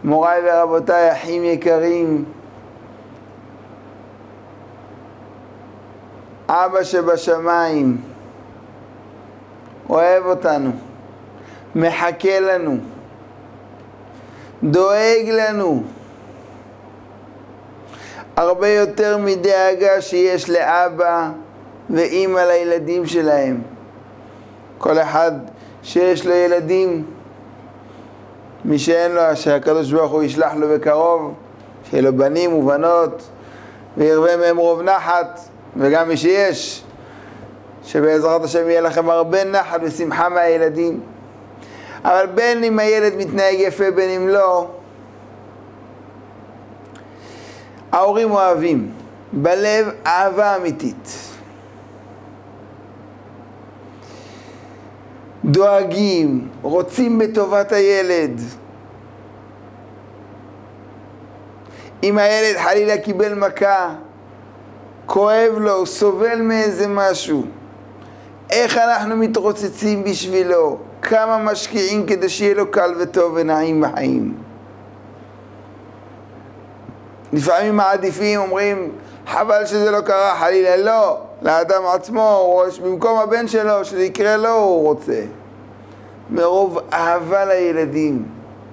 מוריי ורבותיי, אחים יקרים, אבא שבשמיים אוהב אותנו, מחכה לנו, דואג לנו, הרבה יותר מדאגה שיש לאבא ואמא לילדים שלהם. כל אחד שיש לו ילדים, מי שאין לו, שהקדוש ברוך הוא ישלח לו בקרוב, שיהיה לו בנים ובנות וירבה מהם רוב נחת, וגם מי שיש, שבעזרת השם יהיה לכם הרבה נחת ושמחה מהילדים. אבל בין אם הילד מתנהג יפה בין אם לא, ההורים אוהבים, בלב אהבה אמיתית, דואגים, רוצים בטובת הילד. אם הילד חלילה קיבל מכה, כואב לו, סובל מאיזה משהו, איך אנחנו מתרוצצים בשבילו, כמה משקיעים כדי שיהיה לו קל וטוב ונעים בחיים. לפעמים מעדיפים, אומרים, חבל שזה לא קרה, חלילה לא, לאדם עצמו, במקום הבן שלו, שזה יקרה לו, הוא רוצה. מרוב אהבה לילדים.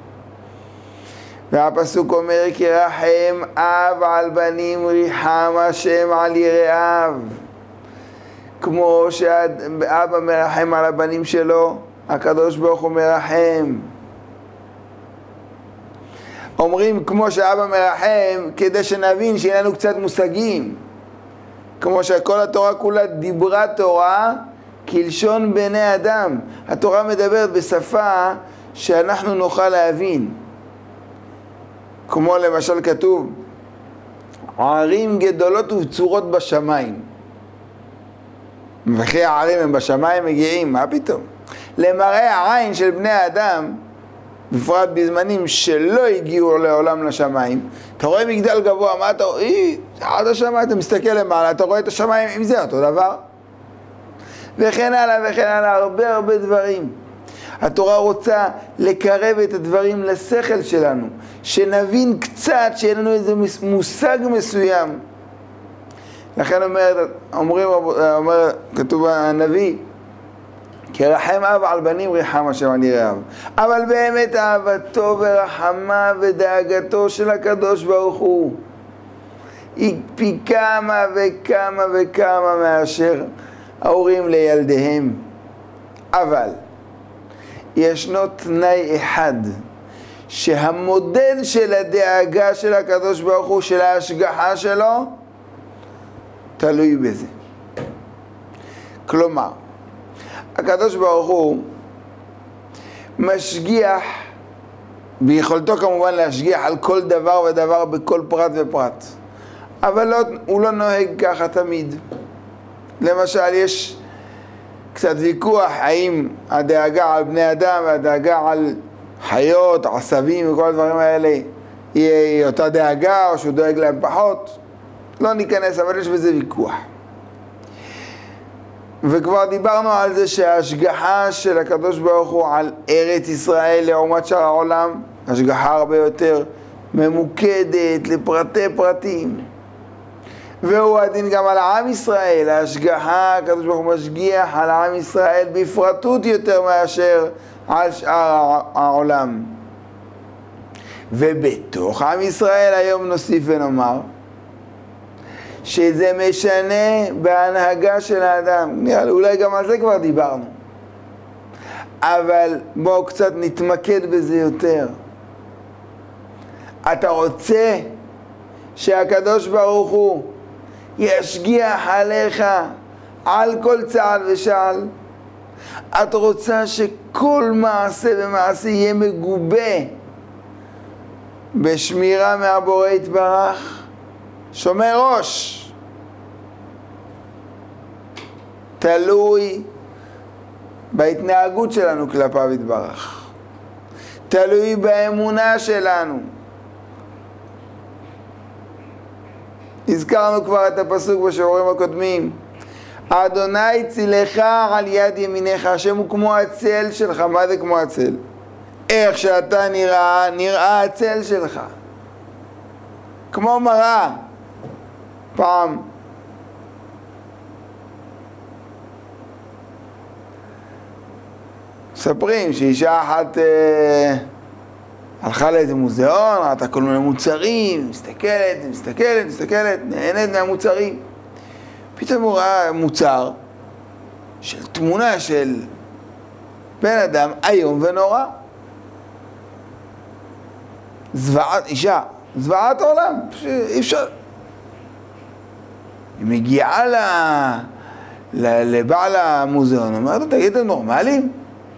והפסוק אומר, כי רחם אב על בנים ריחם השם על יראיו. כמו שאבא מרחם על הבנים שלו, הקדוש ברוך הוא מרחם. אומרים כמו שאבא מרחם, כדי שנבין שיהיה לנו קצת מושגים. כמו שכל התורה כולה דיברה תורה כלשון בני אדם. התורה מדברת בשפה שאנחנו נוכל להבין. כמו למשל כתוב, ערים גדולות ובצורות בשמיים. וכי הערים הם בשמיים מגיעים, מה פתאום? למראה העין של בני האדם, בפרט בזמנים שלא הגיעו לעולם לשמיים, אתה רואה מגדל גבוה, מה אתה רואה? עד השמיים, אתה מסתכל למעלה, אתה רואה את השמיים עם זה, אותו דבר. וכן הלאה וכן הלאה, הרבה דברים. התורה רוצה לקרב את הדברים לשכל שלנו, שנבין קצת, שיהיה לנו איזה מושג מסוים. לכן אומר, כתוב הנביא, כי רחם אב על בנים ריחם השם על יראיו. אבל באמת אהבתו ורחמה ודאגתו של הקדוש ברוך הוא היא פי כמה וכמה וכמה מאשר ההורים לילדיהם. אבל ישנו תנאי אחד, שהמודל של הדאגה של הקדוש ברוך הוא, של ההשגחה שלו, תלוי בזה. כלומר, הקדוש ברוך הוא משגיח, ביכולתו כמובן להשגיח על כל דבר ודבר בכל פרט ופרט, אבל הוא לא נוהג ככה תמיד. למשל, יש קצת ויכוח האם הדאגה על בני אדם והדאגה על חיות, עשבים וכל הדברים האלה היא אותה דאגה, או שהוא דואג להם פחות. לא ניכנס, אבל יש בזה ויכוח. וכבר דיברנו על זה שההשגחה של הקדוש ברוך הוא על ארץ ישראל לעומת שאר העולם, השגחה הרבה יותר ממוקדת לפרטי פרטים. והוא הדין גם על עם ישראל, ההשגחה, הקדוש ברוך הוא משגיח על עם ישראל בפרטות יותר מאשר על שאר העולם. ובתוך עם ישראל היום נוסיף ונאמר, שזה משנה בהנהגה של האדם. אולי גם על זה כבר דיברנו. אבל בואו קצת נתמקד בזה יותר. אתה רוצה שהקדוש ברוך הוא ישגיח עליך על כל צעד ושעל? את רוצה שכל מעשה ומעשה יהיה מגובה בשמירה מהבורא יתברך? שומר ראש. תלוי בהתנהגות שלנו כלפיו יתברך. תלוי באמונה שלנו. הזכרנו כבר את הפסוק בשיעורים הקודמים. אדוני צילך על יד ימיניך, השם הוא כמו הצל שלך. מה זה כמו הצל? איך שאתה נראה, נראה הצל שלך. כמו מראה. פעם מספרים שאישה אחת הלכה לאיזה מוזיאון, ראתה כל מיני מוצרים, מסתכלת, נהנית מהמוצרים. פתאום הוא ראה מוצר של תמונה של בן אדם איום ונורא. אישה, זוועת העולם, אי אפשר. היא מגיעה לבעל המוזיאון, אומרת לו, תגיד, אתם נורמליים?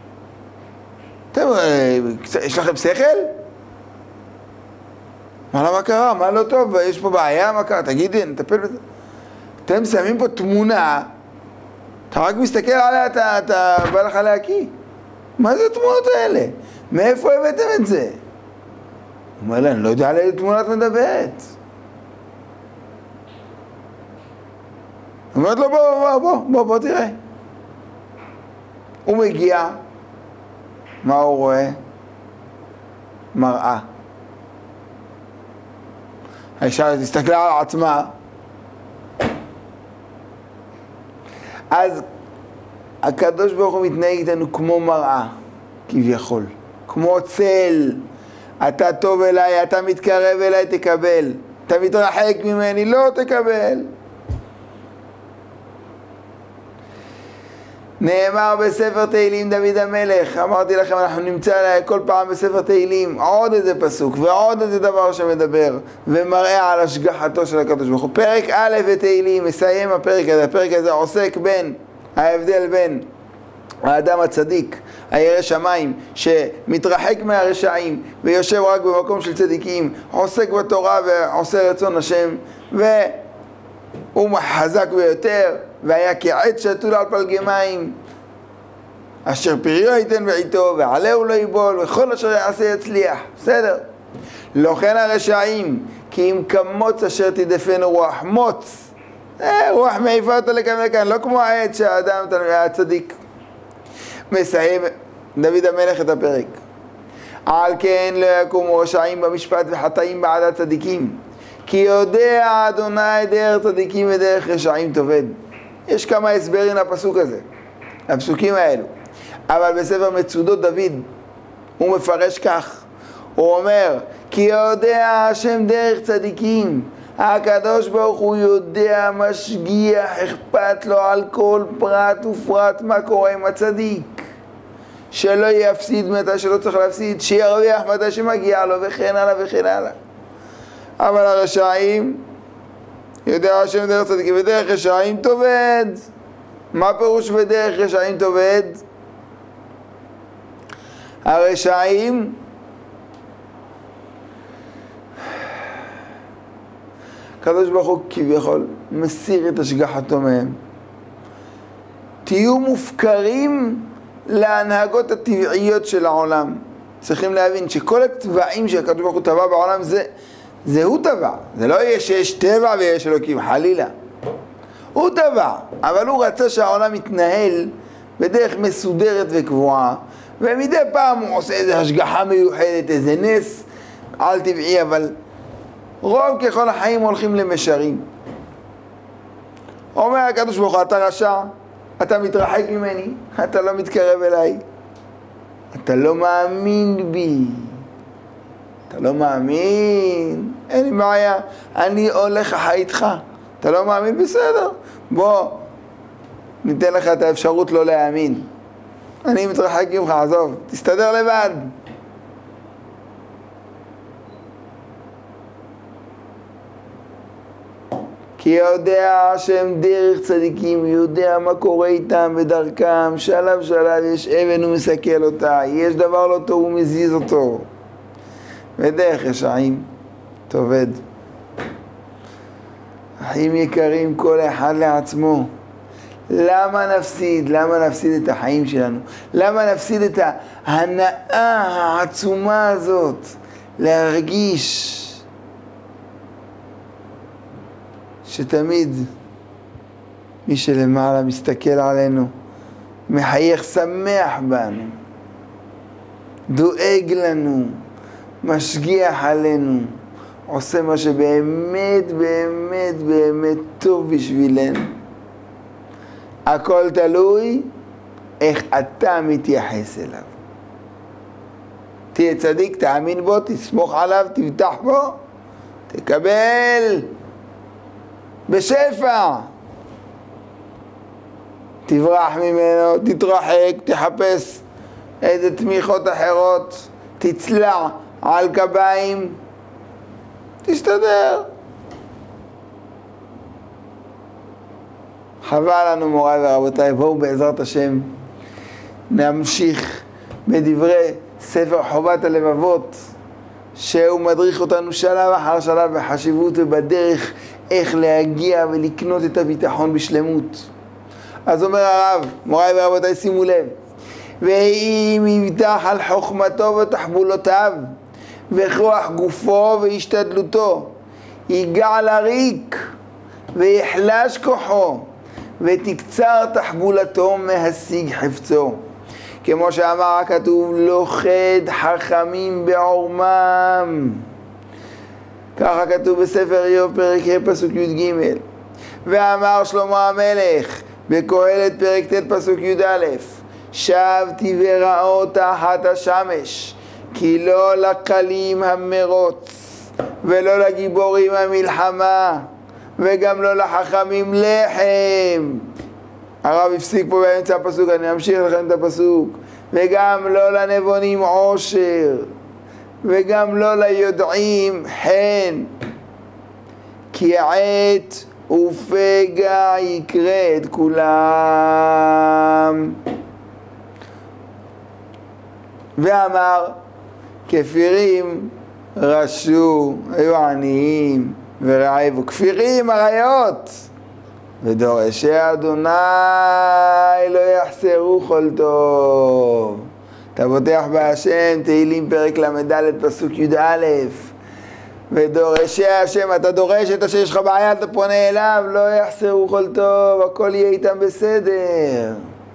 יש לכם שכל? מה קרה? מה לא טוב? יש פה בעיה? מה קרה? תגידי, נטפל בזה. אתם שמים פה תמונה, אתה רק מסתכל עליה, אתה בא לך להקיא. מה זה התמונות האלה? מאיפה הבאתם את זה? הוא אומר לה, אני לא יודע על איזה תמונת מדברת. הוא אומר לו, בוא תראה. הוא מגיע, מה הוא רואה? מראה. האישה הסתכלה על עצמה. אז הקדוש ברוך הוא מתנהג איתנו כמו מראה, כביכול. כמו צל. אתה טוב אליי, אתה מתקרב אליי, תקבל. אתה מתרחק ממני, לא תקבל. נאמר בספר תהילים דוד המלך, אמרתי לכם, אנחנו נמצא כל פעם בספר תהילים עוד איזה פסוק ועוד איזה דבר שמדבר ומראה על השגחתו של הקדוש ברוך הוא. פרק א' בתהילים, מסיים הפרק הזה. הפרק הזה עוסק בין ההבדל בין האדם הצדיק, הירא שמיים, שמתרחק מהרשעים ויושב רק במקום של צדיקים, עוסק בתורה ועושה רצון השם, והוא חזק ביותר, והיה כעץ שתול על פלגי מים, אשר פריו ייתן בעיתו, ועלהו לא ייבול, וכל אשר יעשה יצליח. בסדר? לא כן הרשעים, כי אם כמוץ אשר תדפנו רוח מוץ. רוח מעיפה אותו לכאן וכאן, לא כמו העץ שהאדם הצדיק. מסיים דוד המלך את הפרק. על כן לא יקומו רשעים במשפט וחטאים בעד הצדיקים, כי יודע אדוני דרך צדיקים ודרך רשעים תאבד. יש כמה הסברים לפסוק הזה, לפסוקים האלו. אבל בספר מצודות דוד הוא מפרש כך, הוא אומר, כי יודע השם דרך צדיקים, הקדוש ברוך הוא יודע, משגיח, אכפת לו על כל פרט ופרט מה קורה עם הצדיק, שלא יפסיד מתי שלא צריך להפסיד, שירוויח מתי שמגיע לו, וכן הלאה וכן הלאה. אבל הרשעים, יודע השם דרך צדיקים ודרך רשעים תאבד. מה פירוש בדרך רשעים תאבד? הרשעים הקדוש ברוך הוא כביכול מסיר את השגחתו מהם. תהיו מופקרים להנהגות הטבעיות של העולם. צריכים להבין שכל הטבעים שהקדוש ברוך הוא טבע בעולם זה הוא טבע. זה לא יהיה שיש טבע ויש אלוקים, חלילה. הוא טבע, אבל הוא רצה שהעולם יתנהל בדרך מסודרת וקבועה, ומדי פעם הוא עושה איזו השגחה מיוחדת, איזה נס על טבעי, אבל רוב ככל החיים הולכים למשרים. אומר הקדוש ברוך הוא, אתה רשע, אתה מתרחק ממני, אתה לא מתקרב אליי, אתה לא מאמין בי, אתה לא מאמין, אין לי בעיה, אני הולך אחרי איתך, אתה לא מאמין, בסדר, בוא ניתן לך את האפשרות לא להאמין, אני מתרחק ממך, עזוב, תסתדר לבד. כי יודע שהם דרך צדיקים, יודע מה קורה איתם בדרכם, שלב שלב יש אבן הוא מסכל אותה, יש דבר לא טוב הוא מזיז אותו, ודרך רשעים תאבד. החיים יקרים, כל אחד לעצמו. למה נפסיד? למה נפסיד את החיים שלנו? למה נפסיד את ההנאה העצומה הזאת להרגיש שתמיד מי שלמעלה מסתכל עלינו, מחייך, שמח בנו. דואג לנו, משגיח עלינו, עושה מה שבאמת באמת באמת טוב בשבילנו. הכל תלוי איך אתה מתייחס אליו. תהיה צדיק, תאמין בו, תסמוך עליו, תבטח בו, תקבל בשפע. תברח ממנו, תתרחק, תחפש איזה תמיכות אחרות, תצלע על קביים, תסתדר. חבל לנו מוריי ורבותיי, בואו בעזרת השם נמשיך בדברי ספר חובת הלבבות, שהוא מדריך אותנו שלב אחר שלב בחשיבות ובדרך איך להגיע ולקנות את הביטחון בשלמות. אז אומר הרב, מוריי ורבותיי, שימו לב, ואם יבטח על חוכמתו ותחבולותיו וכוח גופו והשתדלותו, יגע לריק ויחלש כוחו ותקצר תחבולתו מהשיג חפצו. כמו שאמר הכתוב, לוכד חכמים בעורמם. ככה כתוב בספר איוב פרק ה' פסוק י"ג. ואמר שלמה המלך בקהלת פרק ט' פסוק י"א, שבתי ורעו תחת השמש, כי לא לקלים המרוץ ולא לגיבורים המלחמה וגם לא לחכמים לחם. הרב הפסיק פה באמצע הפסוק, אני אמשיך לכם את הפסוק. וגם לא לנבונים עושר וגם לא ליודעים חן, כי עת ופגע יקרה את כולם. ואמר, כפירים רשו, היו עניים ורעבו. כפירים אריות ודורשי אדוני לא יחסרו כל טוב. אתה בוטח בהשם, תהילים פרק למד' פסוק י"א. ודורשי השם, אתה דורש את השם, יש לך בעיה, אתה פונה אליו, לא יחסרו כל טוב, הכל יהיה איתם בסדר.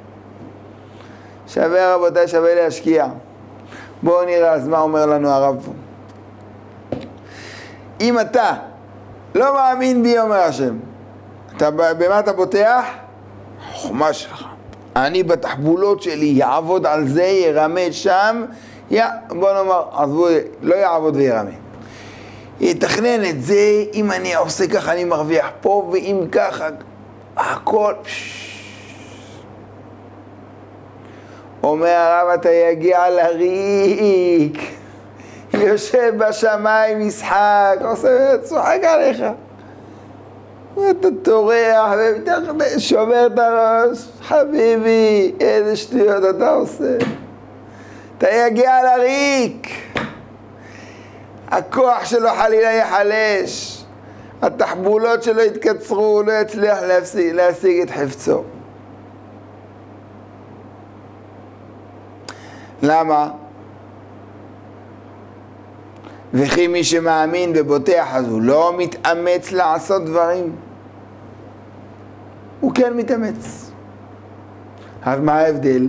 שווה רבותיי, שווה להשקיע. בואו נראה אז מה אומר לנו הרב פה. אם אתה לא מאמין בי, אומר השם, במה אתה בוטח? חוכמה שלך. אני בתחבולות שלי יעבוד על זה, ירמה שם, בוא נאמר, עזבו, לא יעבוד וירמה. יתכנן את זה, אם אני עושה ככה אני מרוויח פה, ואם ככה, הכל. אומר הרב, אתה יגיע לריק, יושב בשמיים משחק, צוחק עליך. ואתה תורח ושובר את הראש, חביבי, איזה שטויות אתה עושה. אתה יגיע לריק, הכוח שלו חלילה יחלש, התחבולות שלו יתקצרו, לא יצליח להשיג את חפצו. למה? וכי מי שמאמין ובוטח אז הוא לא מתאמץ לעשות דברים. הוא כן מתאמץ. אז מה ההבדל?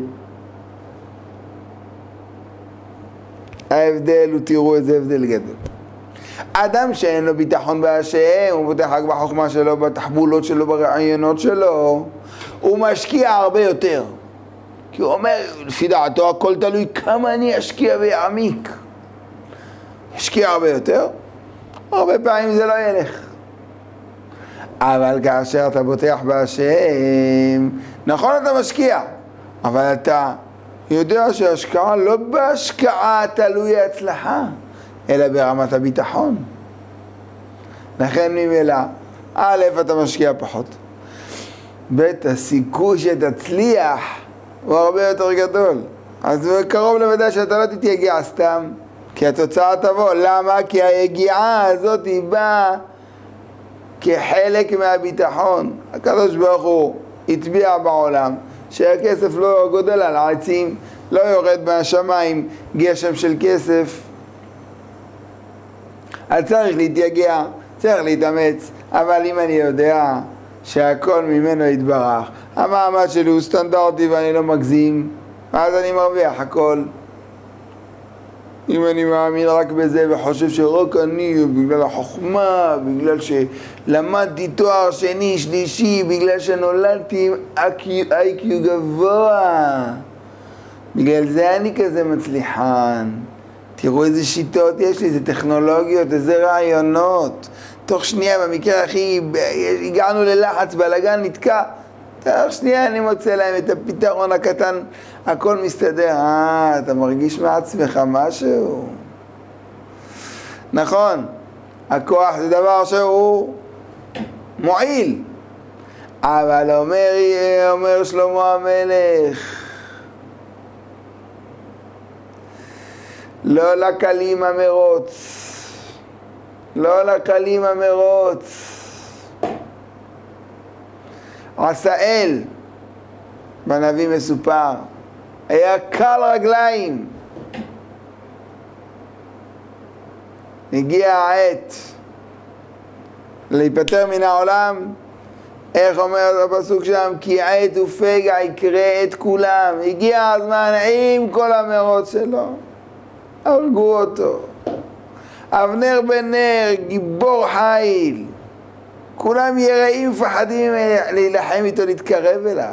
ההבדל הוא, תראו איזה הבדל גדול. אדם שאין לו ביטחון בהשם, הוא בוטח רק בחוכמה שלו, בתחבולות שלו, ברעיונות שלו, הוא משקיע הרבה יותר. כי הוא אומר, לפי דעתו הכל תלוי כמה אני אשקיע ויעמיק. השקיע הרבה יותר, הרבה פעמים זה לא ילך. אבל כאשר אתה בוטח בהשם, נכון אתה משקיע, אבל אתה יודע שההשקעה לא בהשקעה תלוי הצלחה, אלא ברמת הביטחון. לכן ממילא, א', אתה משקיע פחות. ב', הסיכוי שתצליח הוא הרבה יותר גדול. אז קרוב לוודאי שאתה לא תתייגע סתם, כי התוצאה תבוא. למה? כי היגיעה הזאת היא באה כחלק מהביטחון. הקדוש ברוך הוא הטביע בעולם שהכסף לא גודל על העצים, לא יורד מהשמיים גשם של כסף. אז צריך להתייגע, צריך להתאמץ, אבל אם אני יודע שהכל ממנו יתברך, המעמד שלי הוא סטנדרטי ואני לא מגזים, אז אני מרוויח הכל. אם אני מאמין רק בזה וחושב שרק אני, בגלל החוכמה, בגלל שלמדתי תואר שני, שלישי, בגלל שנולדתי עם IQ גבוה, בגלל זה אני כזה מצליחן. תראו איזה שיטות יש לי, איזה טכנולוגיות, איזה רעיונות. תוך שנייה, במקרה הכי, הגענו ללחץ, בלגן, נתקע. תוך שנייה אני מוצא להם את הפתרון הקטן, הכל מסתדר. אתה מרגיש מעצמך משהו? נכון, הכוח זה דבר שהוא מועיל. אבל אומר שלמה המלך, לא לקלים המרוץ, לא לקלים המרוץ. עשאל, בנביא מסופר, היה קל רגליים. הגיע העת להיפטר מן העולם. איך אומר הפסוק שם? כי עת ופגע יקרה את כולם. הגיע הזמן עם כל המרוץ שלו. הרגו אותו. אבנר בן נר, גיבור חיל. כולם יראים מפחדים להילחם איתו, להתקרב אליו.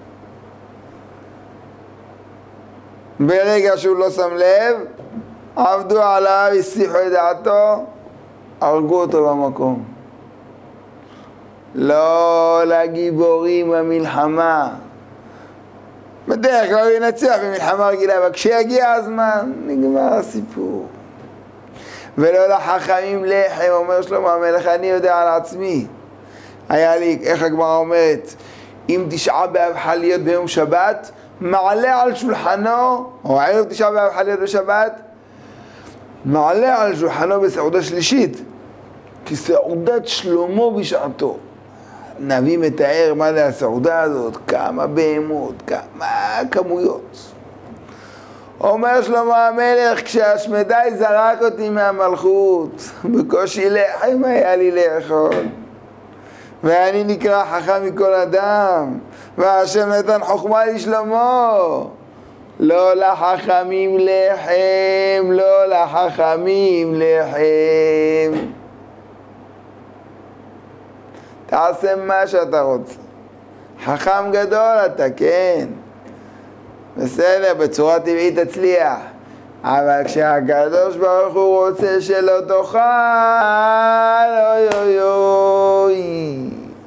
ברגע שהוא לא שם לב, עבדו עליו, הסיחו את דעתו, הרגו אותו במקום. לא לגיבורים במלחמה. בדרך כלל הוא ינצח במלחמה רגילה, אבל כשיגיע הזמן, נגמר הסיפור. ולא לחכמים לחם, אומר שלמה המלך, אני יודע על עצמי. היה לי, איך הגמרא אומרת, אם תשעה באב חל להיות ביום שבת, מעלה על שולחנו, או ערב תשעה באב חל להיות בשבת, מעלה על שולחנו בסעודה שלישית, כי סעודת שלמה בשעתו. נביא מתאר מה זה הסעודה הזאת, כמה בהמות, כמה כמויות. אומר שלמה המלך, כשהשמדי זרק אותי מהמלכות, בקושי לחם היה לי לאכול. ואני נקרא חכם מכל אדם, והשם נתן חוכמה לשלמה. לא לחכמים לחם, לא לחכמים לחם. תעשה מה שאתה רוצה. חכם גדול אתה, כן. בסדר, בצורה טבעית תצליח. אבל כשהקדוש ברוך הוא רוצה שלא תאכל, אוי אוי אוי.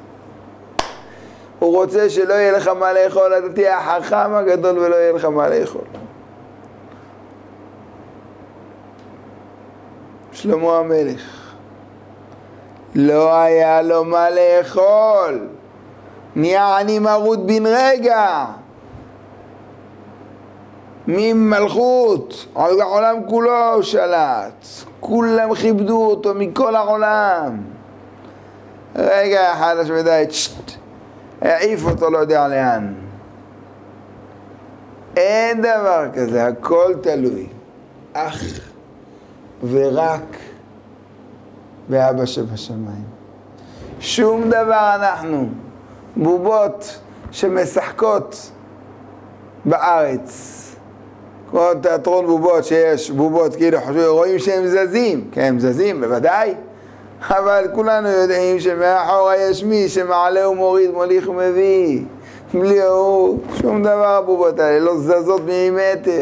הוא רוצה שלא יהיה לך מה לאכול, אתה תהיה החכם הגדול ולא יהיה לך מה לאכול. שלמה המלך, לא היה לו מה לאכול, נהיה עני מרוד בן רגע. ממלכות, על העולם כולו שלט, כולם כיבדו אותו מכל העולם. רגע אחד השמדי, העיף אותו לא יודע לאן. אין דבר כזה, הכל תלוי, אך ורק באבא שבשמיים. שום דבר אנחנו, בובות שמשחקות בארץ, כמו תיאטרון בובות, שיש בובות כאילו רואים שהם זזים, כן הם זזים בוודאי, אבל כולנו יודעים שמאחורה יש מי שמעלה ומוריד, מוליך ומביא, בלי הוא, שום דבר הבובות האלה לא זזות מילימטר.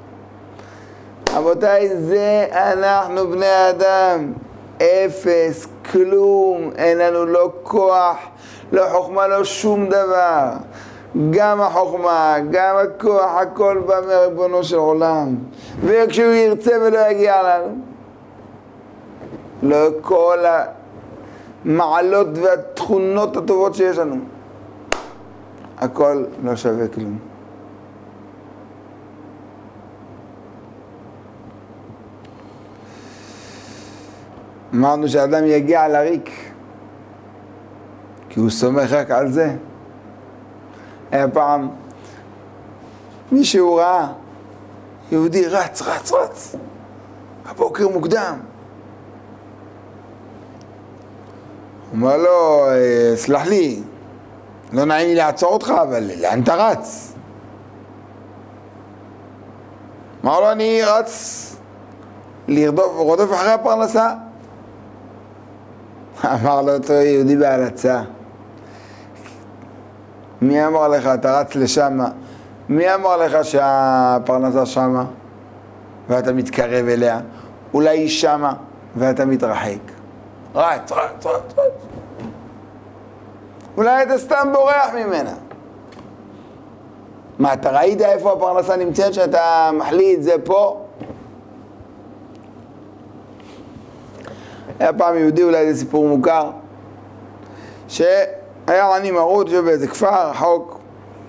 רבותיי, זה אנחנו בני אדם, אפס, כלום, אין לנו לא כוח, לא חוכמה, לא שום דבר. גם החוכמה, גם הכוח, הכל בא מריבונו של עולם. וכשהוא ירצה ולא יגיע לנו, לא כל המעלות והתכונות הטובות שיש לנו, הכל לא שווה כלום. אמרנו שאדם יגיע לריק, כי הוא סומך רק על זה. היה פעם מישהו ראה יהודי רץ הבוקר מוקדם, הוא אומר לו, סלח לי, לא נעים לי לעצור אותך, אבל לאן אתה רץ? אמר לו, אני רץ רודף אחרי הפרנסה. אמר לו אותו יהודי בהלצה, מי אמר לך, אתה רץ לשם, מי אמר לך שהפרנסה שמה ואתה מתקרב אליה? אולי היא שמה ואתה מתרחק. רץ. אולי אתה סתם בורח ממנה. מה, אתה ראית איפה הפרנסה נמצאת שאתה מחליט זה פה? היה פעם יהודי, אולי זה סיפור מוכר, שהיה עני מרוד שבאיזה כפר רחוק.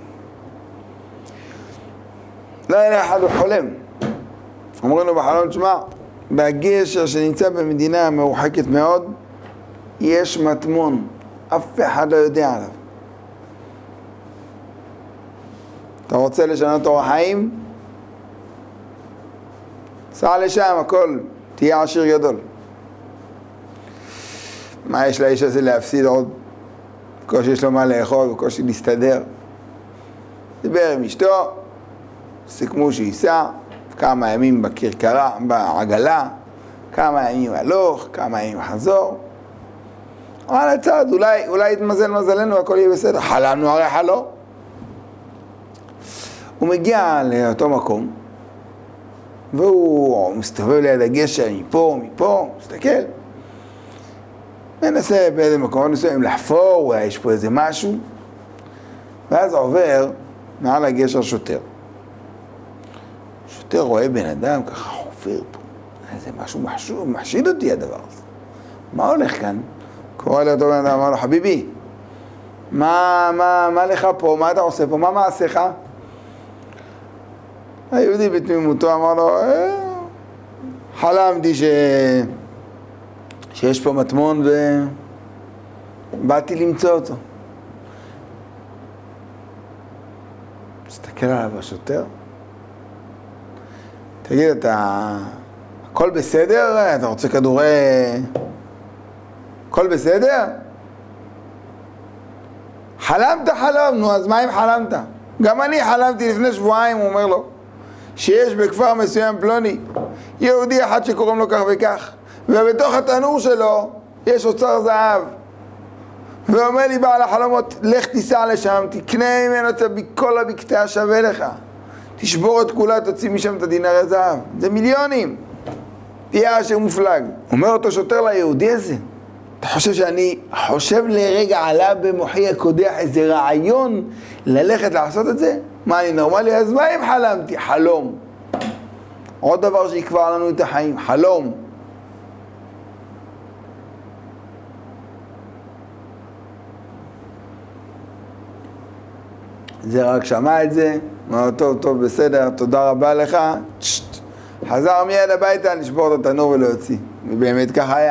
לילה אחד הוא חולם. אומרים לו בחלום, תשמע, בגשר שנמצא במדינה מרוחקת מאוד, יש מטמון, אף אחד לא יודע עליו. אתה רוצה לשנות אורח חיים? סע לשם, הכל, תהיה עשיר גדול. מה יש לאיש הזה להפסיד עוד? בקושי יש לו מה לאכול, בקושי להסתדר. דיבר עם אשתו, סיכמו שייסע, כמה ימים בכרכרה, בעגלה, כמה ימים הלוך, כמה ימים חזור. על הצד, אולי יתמזל מזלנו, הכל יהיה בסדר. חלמנו הרי חלום. הוא מגיע לאותו מקום, והוא מסתובב ליד הגשר מפה, מסתכל. מנסה באיזה מקום, נסוים לחפור, אולי יש פה איזה משהו. ואז עובר מעל הגשר שוטר. שוטר רואה בן אדם ככה חופר פה. זה משהו מחשיד אותי הדבר הזה. מה הולך כאן? קורא לאותו בן אדם, אמר לו, חביבי, מה לך פה? מה אתה עושה פה? מה מעשיך? היהודי בתמימותו אמר לו, חלמתי שיש פה מטמון ובאתי למצוא אותו. מסתכל עליו השוטר, תגיד, הכל בסדר? אתה רוצה כדורי... הכל בסדר? חלמת חלום, נו, אז מה אם חלמת? גם אני חלמתי לפני שבועיים, הוא אומר לו, שיש בכפר מסוים פלוני, יהודי אחד שקוראים לו כך וכך, ובתוך התנור שלו יש אוצר זהב. ואומר לי בעל החלומות, לך תיסע לשם, תקנה ממנו את כל הבקתה שווה לך. תשבור את כולה, תוציא משם את הדינרי זהב. זה מיליונים. תהיה אשר מופלג. אומר אותו שוטר ליהודי הזה, אתה חושב שאני חושב לרגע עלה במוחי הקודח איזה רעיון ללכת לעשות את זה? מה, אני נורמלי? אז מה אם חלמתי? חלום. עוד דבר שיקבע לנו את החיים, חלום. זה רק שמע את זה, אמר טוב, בסדר, תודה רבה לך, חזר מיד הביתה לשבור את התנור ולהוציא. ובאמת כך היה.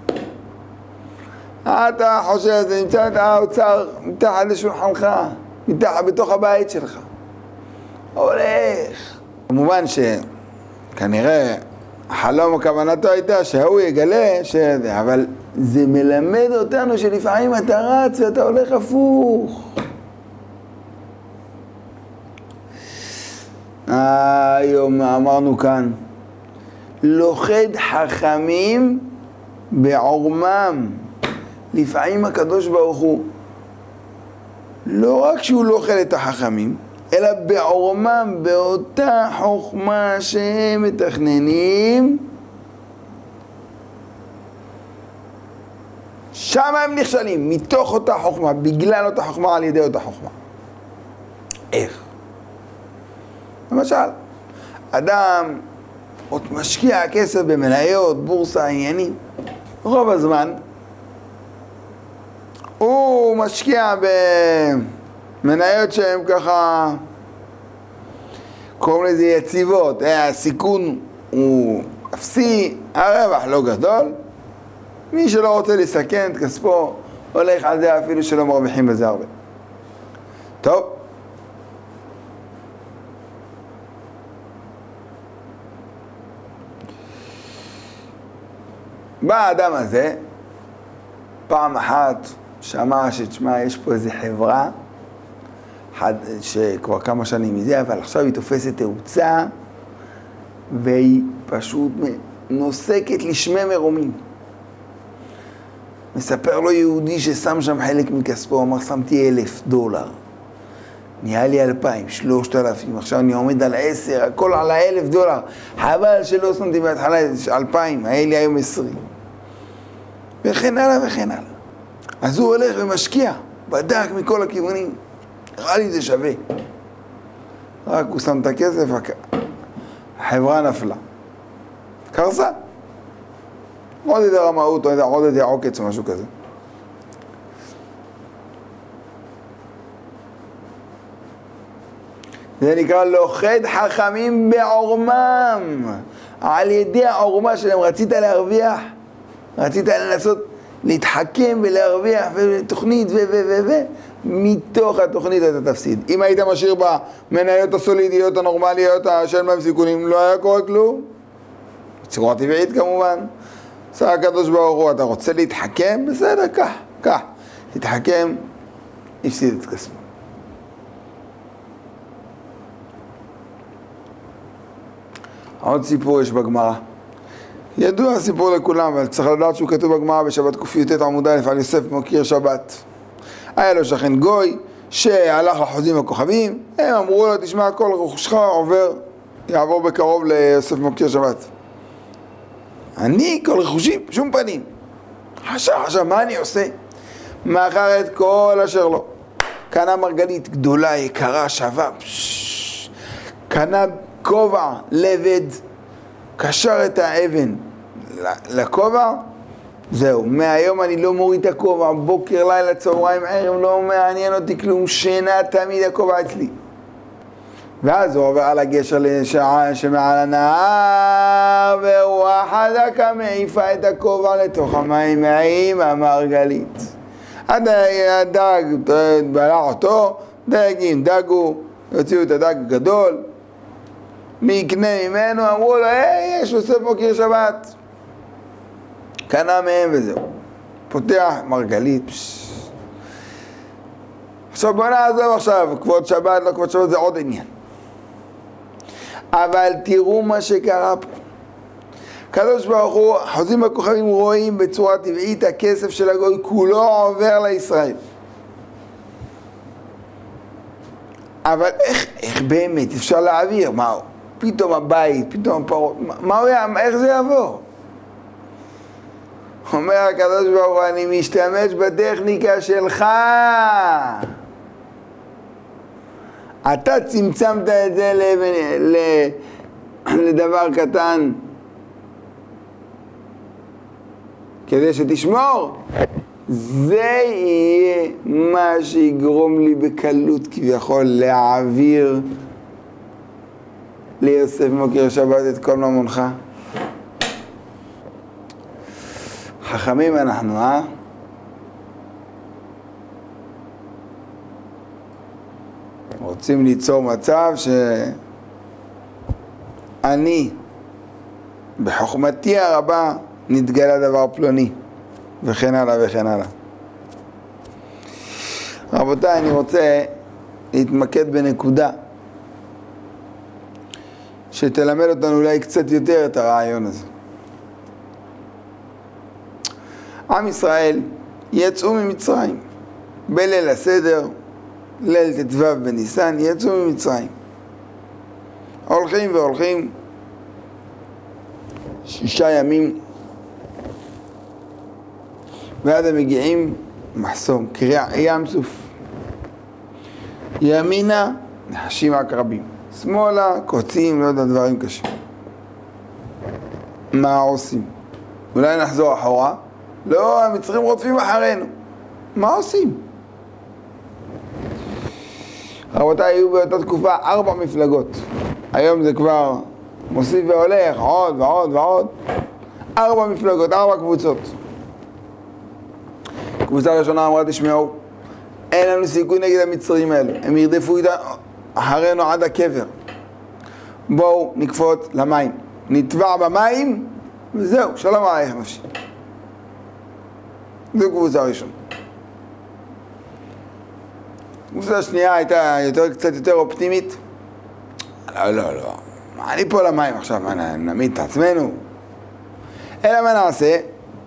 אתה חושב, זה נמצא את האוצר מתחת לשולחנך, מתחת בתוך הבית שלך. הולך. כמובן שכנראה החלום הכוונתו הייתה שההוא יגלה שזה, אבל זה מלמד אותנו שלפעמים אתה רץ ואתה הולך הפוך. היום אמרנו כאן, לוכד חכמים בעורמם. לפעמים הקדוש ברוך הוא לא רק שהוא לא אוכל את החכמים, אלא בעורמם, באותה חוכמה שהם מתכננים, שם הם נכשלים, מתוך אותה חוכמה, בגלל אותה חוכמה, על ידי אותה חוכמה. איך? למשל, אדם עוד משקיע כסף במניות, בורסה, עניינים, רוב הזמן הוא משקיע במניות שהן ככה, קוראים לזה יציבות, הסיכון הוא אפסי, הרווח לא גדול, מי שלא רוצה לסכן את כספו הולך על זה אפילו שלא מרוויחים בזה הרבה. טוב, בא האדם הזה, פעם אחת שמע שתשמע, יש פה איזו חברה, שכבר כמה שנים מזה, אבל עכשיו היא תופסת תאוצה, והיא פשוט נוסקת לשמי מרומים. מספר לו יהודי ששם שם חלק מכספו, אמר, שמתי $1,000. נהיה לי 2,000, 3,000, עכשיו אני עומד על 10, הכל על $1,000. חבל שלא שמתי בהתחלה 2,000, היה לי היום 20. וכן הלאה וכן הלאה. אז הוא הולך ומשקיע, בדק מכל הכיוונים, נראה לי זה שווה. רק הוא שם את הכסף, החברה נפלה. קרסה. עוד איזה רמאות, עוד איזה עוקץ או משהו כזה. זה נקרא לוכד חכמים בעורמם. על ידי העורמה שלהם רצית להרוויח, רצית לנסות להתחכם ולהרוויח ותוכנית מתוך התוכנית אתה תפסיד. אם היית משאיר במניות הסולידיות הנורמליות שאין בהם סיכונים, לא היה קורה כלום. בצורה טבעית כמובן. עשה הקדוש ברוך הוא, אתה רוצה להתחכם? בסדר, כך. להתחכם, הפסיד את כספו. עוד סיפור יש בגמרא. ידוע הסיפור לכולם, אבל צריך לדעת שהוא כתוב בגמרא בשבת ק"ט עמוד א' על יוסף מוקיר שבת. היה לו שכן גוי שהלך לחוזים הכוכבים, הם אמרו לו, תשמע, כל רכושך יעבור בקרוב ליוסף מוקיר שבת. אני, כל רכושי, שום פנים. חשב, מה אני עושה? מאחר את כל אשר לו. קנה מרגלית גדולה, יקרה, שווה. קנה כובע, לבד, קשר את האבן לכובע, זהו, מהיום אני לא מוריד את הכובע, בוקר, לילה, צהריים, ערב, לא מעניין אותי כלום, שינה תמיד הכובע אצלי. ואז הוא עובר על הגשר שמעל הנהר, ורוח חזקה מעיפה את הכובע לתוך המים עם המרגלית. הדג בלע אותו, דגים דגו, יוציאו את הדג גדול, מי יקנה ממנו, אמרו לו, יש יוסף מוקיר שבת. קנה מהם וזהו. פותח מרגלית. עכשיו בוא נעזוב עכשיו, כבוד שבת, לא כבוד שבת, זה עוד עניין. אבל תראו מה שקרה פה. קדוש ברוך הוא, חוזים הכוכבים רואים בצורה טבעית, הכסף של הגוי כולו עובר לישראל. אבל איך באמת אפשר להעביר? מה, פתאום הבית, פתאום הפרות, מה הוא יעמד? איך זה יעבור? אומר הקדוש ברוך הוא, אני משתמש בטכניקה שלך. אתה צמצמת את זה לדבר קטן כדי שתשמור. זה יהיה מה שיגרום לי בקלות כביכול להעביר ליוסף מוקיר שבת את כל ממונך. חכמים אנחנו, רוצים ליצור מצב שאני בחוכמתי הרבה נתגלה דבר פלוני וכן הלאה וכן הלאה. רבותיי, אני רוצה להתמקד בנקודה שתלמד אותנו אולי קצת יותר את הרעיון הזה. עם ישראל יצאו ממצרים בליל הסדר, ליל ט"ו בניסן, יצאו ממצרים. הולכים והולכים 6 ימים, ועד הם מגיעים מחסום, ים סוף. ימינה נחשים עקרבים, שמאלה קוצים, לא יודע, דברים קשים. מה עושים? אולי נחזור אחורה? לא, המצרים רודפים אחרינו. מה עושים? רבותיי, היו באותה תקופה 4 מפלגות. היום זה כבר מוסיף והולך, עוד ועוד ועוד. 4 מפלגות, 4 קבוצות. קבוצה ראשונה אמרה, תשמעו, אין לנו סיכוי נגד המצרים האלו. הם ירדפו אחרינו עד הקבר. בואו נקפוץ למים. נטבע במים, וזהו, שלום עליכם נפשי. זו קבוצה ראשונה. קבוצה שנייה הייתה קצת יותר אופטימית. לא, אני פה למים עכשיו, נעמיד את עצמנו, אלא מה נעשה?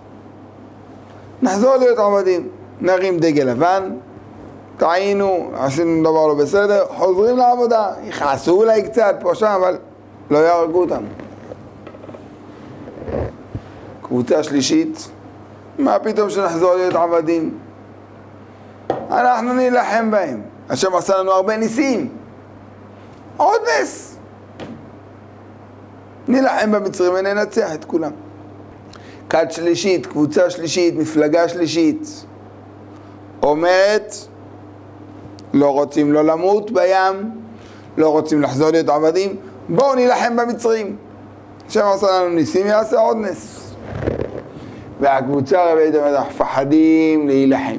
נחזור להיות עבדים, נרים דגל לבן, טעינו, עשינו דבר לא בסדר, חוזרים לעבודה, יכעסו אולי קצת פה שם, אבל לא יהרגו אותם. קבוצה שלישית, מה פתאום שנחזור להיות עבדים? אנחנו נילחם בהם. השם עשה לנו הרבה ניסים. עוד נס. נילחם במצרים וננצח את כולם. כת שלישית, קבוצה שלישית, מפלגה שלישית, אומרת, לא רוצים לא למות בים, לא רוצים לחזור להיות עבדים, בואו נילחם במצרים. השם עשה לנו ניסים, יעשה עוד נס. והקבוצה הרביעית אומרת, אנחנו מפחדים להילחם.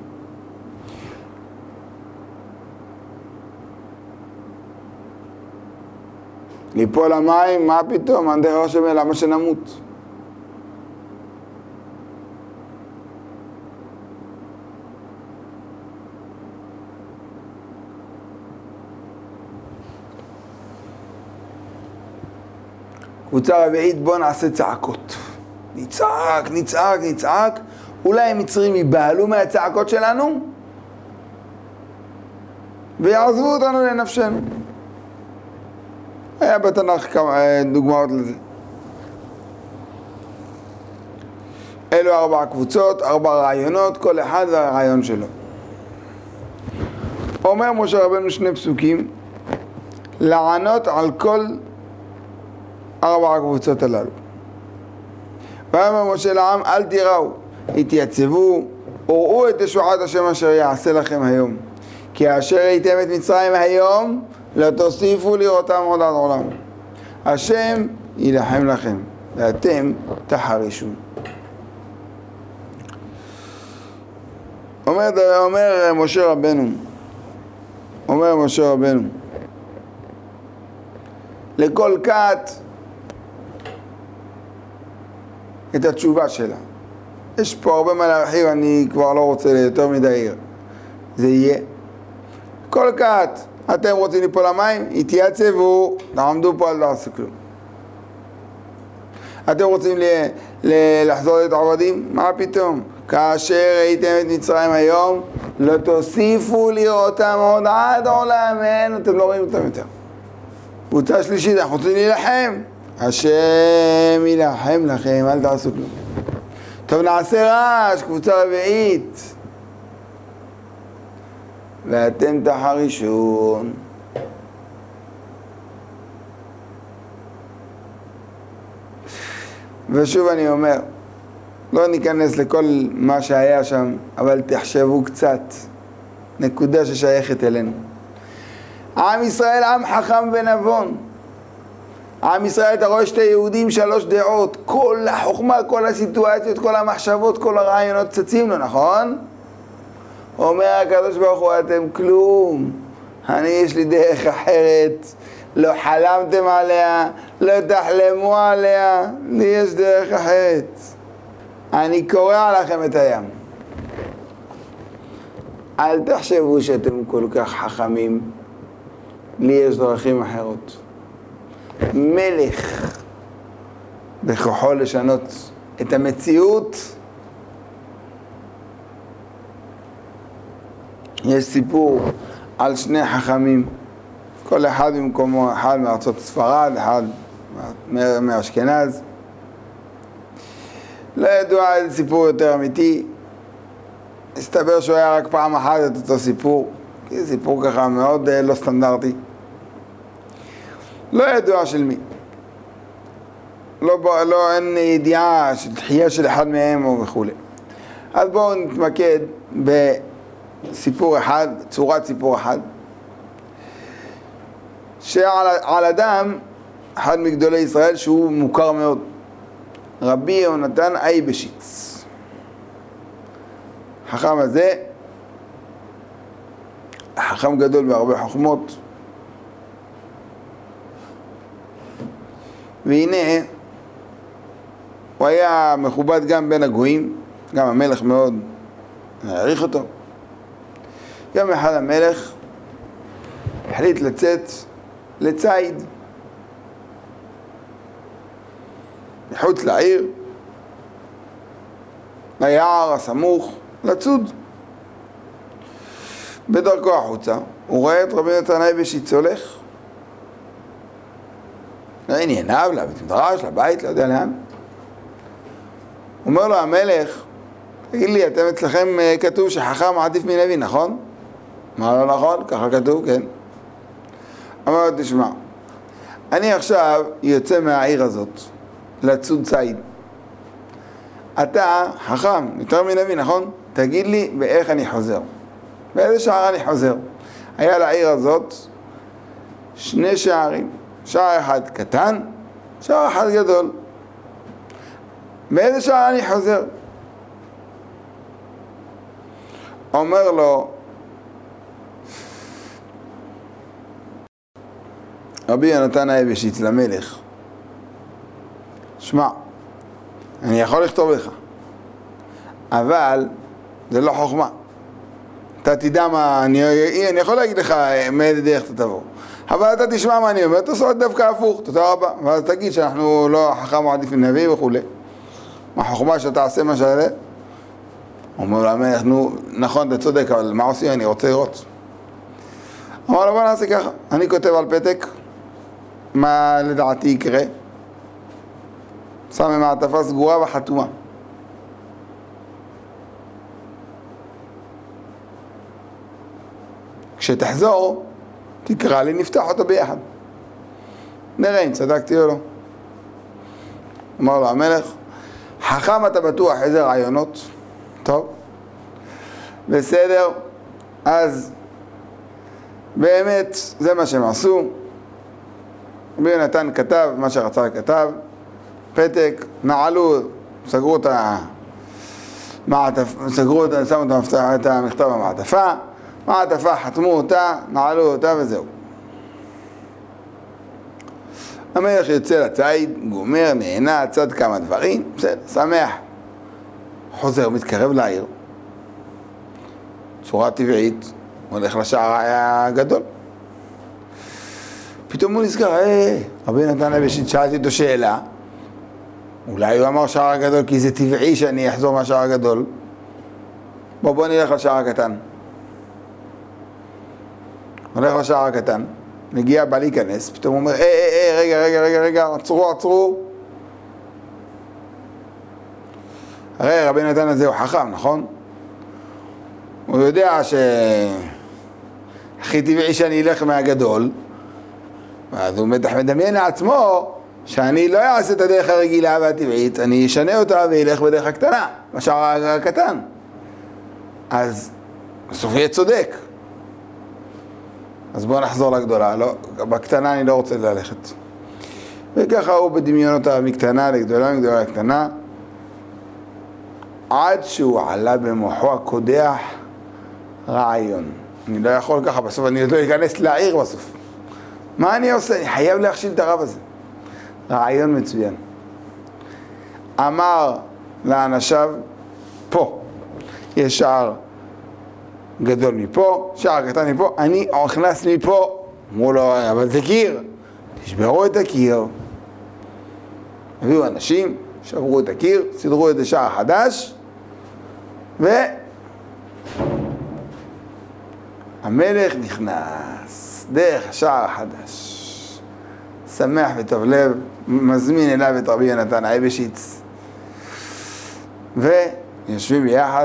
ליפול למים, מה פתאום? אנדי השם, למה שנמות? קבוצה רביעית, בוא נעשה צעקות. נצעק, נצעק, נצעק. אולי המצרים ייבהלו מהצעקות שלנו ויעזבו אותנו לנפשנו. היה בתנ"ך כמה דוגמאות לזה. אלו 4 קבוצות, 4 רעיונות, כל אחד והרעיון שלו. אומר משה רבנו 2 פסוקים לענות על כל 4 הקבוצות הללו. ואמר משה לעם, אל תיראו, התייצבו, וראו את ישועת השם אשר יעשה לכם היום. כי אשר ראיתם את מצרים היום, לא תוסיפו לראותם עוד עד עולם. השם יילחם לכם, ואתם תחרישו. אומר משה רבנו, לכל כת את התשובה שלה. יש פה הרבה מה להרחיב, אני כבר לא רוצה יותר מדי. זה יהיה. כל כת, אתם רוצים ליפול למים, התייצבו, תעמדו פה, אל תעשו כלום. אתם רוצים לחזור להיות עבדים? מה פתאום? כאשר ראיתם את מצרים היום, לא תוסיפו לראותם עוד עד עולם, אתם לא רואים אותם יותר. קבוצה שלישית, אנחנו רוצים להילחם. השם יילחם לכם, אל תעשו כלום. טוב, נעשה רעש, קבוצה רביעית. ואתם תחרישון. ושוב אני אומר, לא ניכנס לכל מה שהיה שם, אבל תחשבו קצת, נקודה ששייכת אלינו. עם ישראל עם חכם ונבון. עם ישראל, אתה רואה שתי יהודים, 3 דעות, כל החוכמה, כל הסיטואציות, כל המחשבות, כל הרעיונות צצים לו, נכון? אומר הקדוש ברוך הוא, אתם כלום, יש לי דרך אחרת, לא חלמתם עליה, לא תחלמו עליה, לי יש דרך אחרת. אני קורע לכם את הים. אל תחשבו שאתם כל כך חכמים, לי יש דרכים אחרות. מלך בכוחו לשנות את המציאות. יש סיפור על 2 חכמים, כל אחד במקומו, אחד מארצות ספרד, אחד מאשכנז. לא ידוע איזה סיפור יותר אמיתי. הסתבר שהוא היה רק פעם אחת את אותו סיפור, כי זה סיפור ככה מאוד לא סטנדרטי. לא ידוע של מי. אין ידיעה של תחייה של אחד מהם או וכו'. אז בואו נתמקד בסיפור אחד, צורת סיפור אחד. שעל אדם, אחד מגדולי ישראל שהוא מוכר מאוד. רבי יהונתן אייבשיץ. החכם הזה, חכם גדול בהרבה חוכמות. והנה, הוא היה מכובד גם בין הגויים, גם המלך מאוד העריך אותו. יום אחד המלך החליט לצאת לציד מחוץ לעיר, ליער הסמוך לצוד. בדרכו החוצה, הוא רואה את רבי נתן אייבשיץ הולך. לענייניו, לבית מדרש, לבית, לא יודע לאן. אומר לו המלך, תגיד לי, אתם אצלכם כתוב שחכם עדיף מנביא, נכון? מה לא נכון? ככה כתוב, כן. אמר לו, תשמע, אני עכשיו יוצא מהעיר הזאת לצוד ציד. אתה חכם, יותר מנביא, נכון? תגיד לי באיך אני חוזר. באיזה שער אני חוזר? היה לעיר הזאת 2 שערים. שער אחד קטן, שער אחד גדול. באיזה שער אני חוזר? אומר לו רבי יונתן אייבשיץ למלך, שמע, אני יכול לכתוב לך, אבל זה לא חוכמה. אתה תדע מה, אני יכול להגיד לך מאיזה דרך אתה תבוא, אבל אתה תשמע מה אני אומר, תעשו דווקא הפוך, תודה רבה, ואז תגיד שאנחנו לא חכם עדיף מנביא וכו'. מה חוכמה שאתה עושה מה שעלה? אומר לו המלך, נו, נכון, אתה צודק, אבל מה עושים? אני רוצה לראות. אמר לו, בוא נעשה ככה, אני כותב על פתק מה לדעתי יקרה, שם מעטפה סגורה וחתומה. כשתחזור, תקרא לי, נפתח אותו ביחד. נראה אם צדקתי או לא. אמר לו המלך, חכם אתה בטוח, איזה רעיונות? טוב, בסדר, אז באמת זה מה שהם עשו. רבי יונתן כתב מה שרצה כתב, פתק, נעלו, סגרו את המעטפה, שמו את המכתב במעטפה, מעטפה, חתמו אותה, נעלו אותה וזהו. המלך יוצא לציד, גומר, נהנה, צד כמה דברים, בסדר, שמח. חוזר, מתקרב לעיר. צורה טבעית, הולך לשער הגדול. פתאום הוא נזכר, רבי נתן אייבשיץ, שאלתי אותו שאלה, אולי הוא אמר שער הגדול כי זה טבעי שאני אחזור מהשער הגדול. בוא נלך לשער הקטן. הולך לשער הקטן, מגיע בא להיכנס, פתאום הוא אומר, רגע, עצרו. הרי רבי נתן הזה הוא חכם, נכון? הוא יודע הכי טבעי שאני אלך מהגדול, אז הוא מדמיין לעצמו שאני לא אעשה את הדרך הרגילה והטבעית, אני אשנה אותה וילך בדרך הקטנה, בשער הקטן. אז בסוף יהיה צודק. אז בואו נחזור לגדולה, לא, בקטנה אני לא רוצה ללכת. וככה הוא בדמיון אותה מקטנה לגדולה, מגדולה לקטנה, עד שהוא עלה במוחו הקודח רעיון. אני לא יכול ככה, בסוף אני לא אכנס לעיר בסוף. מה אני עושה? אני חייב להכשיל את הרב הזה. רעיון מצוין. אמר לאנשיו, פה יש שער גדול מפה, שער קטן מפה, אני נכנס מפה. אמרו לו, אבל זה קיר. תשברו את הקיר. הביאו אנשים, שברו את הקיר, סדרו את השער החדש, והמלך נכנס דרך השער החדש. שמח וטוב לב, מזמין אליו את רבי יונתן אייבשיץ, ויושבים ביחד,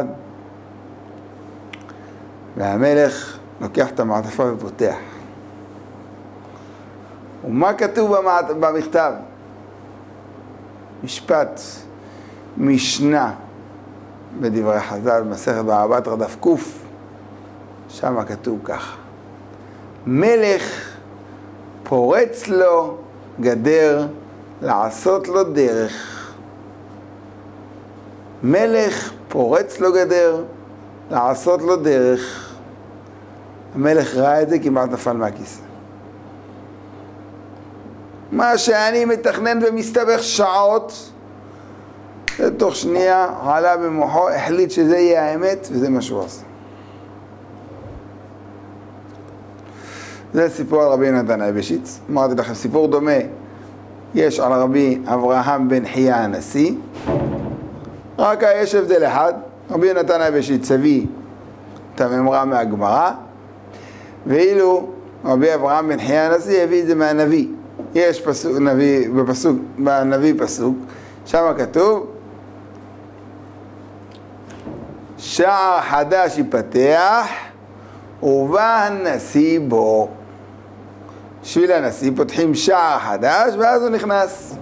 והמלך לוקח את המעטפה ופותח. ומה כתוב במכתב? משפט, משנה בדברי חז"ל, במסכת בבא בתרא דף ק, שם כתוב כך: מלך פורץ לו גדר לעשות לו דרך. מלך פורץ לו גדר לעשות לו דרך. המלך ראה את זה, כמעט נפל מהכיסא. מה שאני מתכנן ומסתבך שעות, לתוך שנייה עלה במוחו, החליט שזה יהיה האמת, וזה מה שהוא עשה. זה סיפור על רבי נתן אייבשיץ. אמרתי לכם, סיפור דומה יש על רבי אברהם בן חייא הנשיא, רק יש הבדל אחד, רבי יונתן אייבשיץ צבי את הממרה מהגמרא, ואילו רבי אברהם בן חייא הנשיא הביא את זה מהנביא. יש פסוק, בנביא פסוק, שם כתוב, שער חדש ייפתח ובא הנשיא בו. בשביל הנשיא פותחים שער חדש ואז הוא נכנס.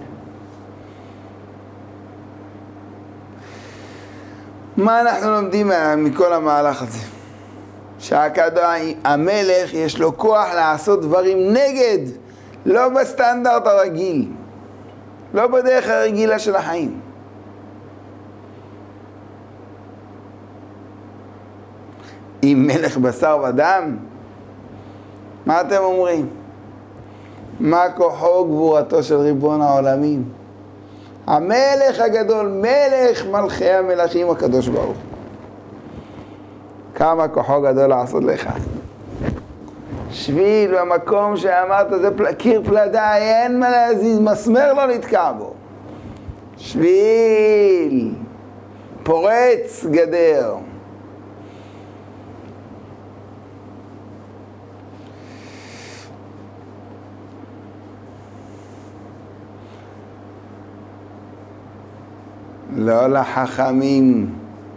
מה אנחנו לומדים מכל המהלך הזה? שהמלך יש לו כוח לעשות דברים נגד, לא בסטנדרט הרגיל, לא בדרך הרגילה של החיים. אם מלך בשר ודם, מה אתם אומרים? מה כוחו גבורתו של ריבון העולמים? המלך הגדול, מלך מלכי המלכים הקדוש ברוך. כמה כוחו גדול לעשות לך. שביל במקום שאמרת זה קיר פלדה, אין מה להזיז, מסמר לא נתקע בו. שביל, פורץ גדר. לא לחכמים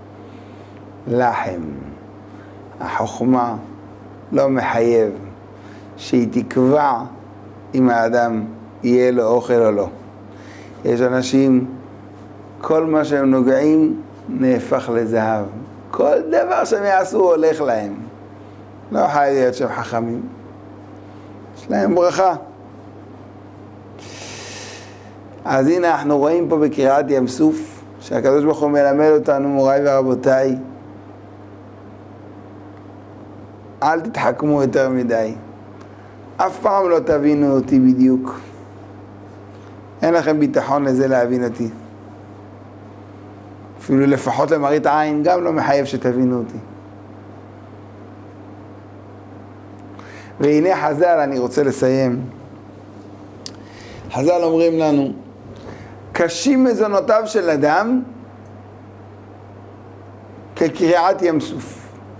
לחם. החוכמה לא מחייב שהיא תקבע אם האדם יהיה לו אוכל או לא. יש אנשים, כל מה שהם נוגעים נהפך לזהב. כל דבר שהם יעשו הולך להם. לא חייב להיות שהם חכמים. יש להם ברכה. אז הנה אנחנו רואים פה בקריאת ים סוף, שהקדוש ברוך הוא מלמד אותנו, מוריי ורבותיי, אל תתחכמו יותר מדי. אף פעם לא תבינו אותי בדיוק. אין לכם ביטחון לזה להבין אותי. אפילו לפחות למראית עין, גם לא מחייב שתבינו אותי. והנה חז"ל, אני רוצה לסיים. חז"ל אומרים לנו, קשים מזונותיו של אדם כקריעת ים סוף.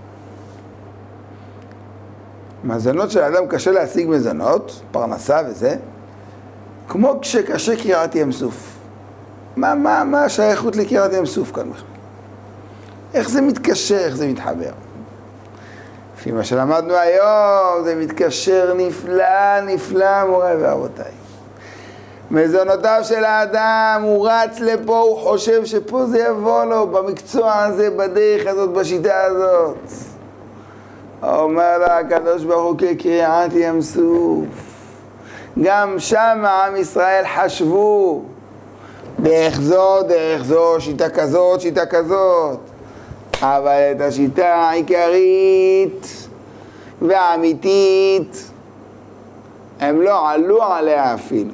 מזונות של אדם קשה להשיג מזונות, פרנסה וזה, כמו כשקשה קריעת ים סוף. מה השייכות לקריעת ים סוף כאן בכלל? איך זה מתקשר, איך זה מתחבר? לפי מה שלמדנו היום, זה מתקשר נפלא, נפלא, מוריי ורבותיי. מזונותיו של האדם, הוא רץ לפה, הוא חושב שפה זה יבוא לו, במקצוע הזה, בדרך הזאת, בשיטה הזאת. אומר לה הקדוש ברוך הוא כקריעת ים סוף. גם שם עם ישראל חשבו, דרך זו, שיטה כזאת, שיטה כזאת. אבל את השיטה העיקרית והאמיתית, הם לא עלו עליה אפילו.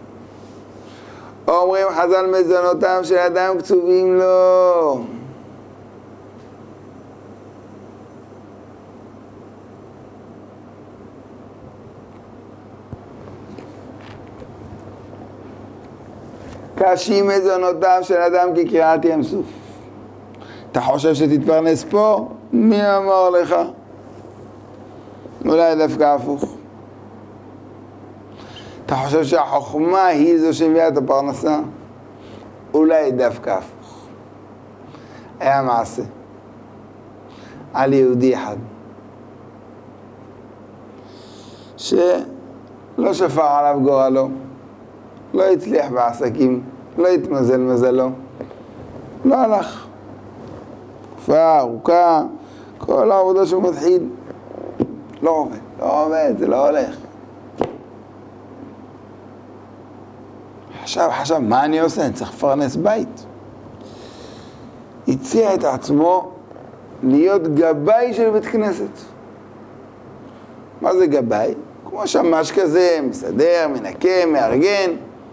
אומרים חז"ל, מזונותיו של אדם קצובים לו. קשים מזונותיו של אדם כקריעת ים סוף. אתה חושב שתתפרנס פה? מי אמר לך? אולי דווקא הפוך. אתה חושב שהחוכמה היא זו שמביאה את הפרנסה? אולי דווקא הפוך. היה מעשה על יהודי אחד שלא שפר עליו גורלו, לא הצליח בעסקים, לא התמזל מזלו, לא הלך. תקופה ארוכה, כל העבודה שהוא מתחיל לא עובד, זה לא הולך. חשב, מה אני עושה? אני צריך לפרנס בית. הציע את עצמו להיות גבאי של בית כנסת. מה זה גבאי? כמו שמש כזה, מסדר, מנקה, מארגן.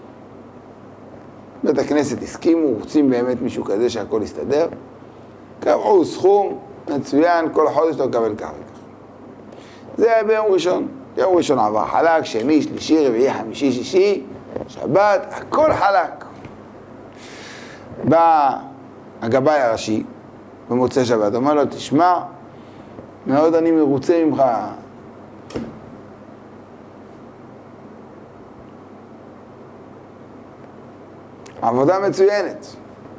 בית הכנסת הסכימו, רוצים באמת מישהו כזה שהכל יסתדר. קבעו סכום, מצוין, כל חודש אתה מקבל כך וכך. זה היה ביום ראשון. יום ראשון עבר חלק, שני, שלישי, רביעי, חמישי, שישי, שבת, הכל חלק. בא הגבאי הראשי, במוצאי שבת, אומר לו, תשמע, מאוד אני מרוצה ממך. עבודה מצוינת.